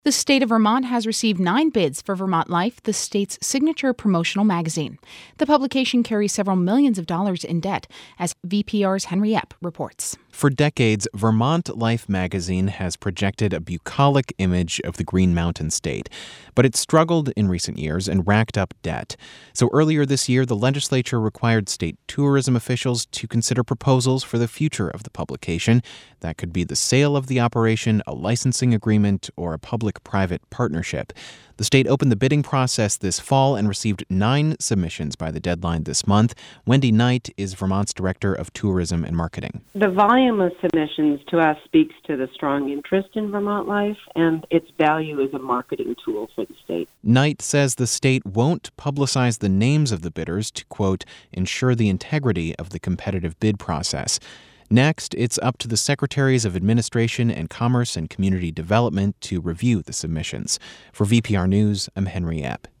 The state of Vermont has received 9 bids for Vermont Life, the state's signature promotional magazine. The publication carries several millions of dollars in debt, as VPR's Henry Epp reports. For decades, Vermont Life magazine has projected a bucolic image of the Green Mountain State, but it struggled in recent years and racked up debt. So earlier this year, the legislature required state tourism officials to consider proposals for the future of the publication. That could be the sale of the operation, a licensing agreement, or a public-private partnership. The state opened the bidding process this fall and received 9 submissions by the deadline this month. Wendy Knight is Vermont's Director of Tourism and Marketing. The volume of submissions to us speaks to the strong interest in Vermont Life and its value as a marketing tool for the state. Knight says the state won't publicize the names of the bidders to, quote, ensure the integrity of the competitive bid process. Next, it's up to the Secretaries of Administration and Commerce and Community Development to review the submissions. For VPR News, I'm Henry Epp.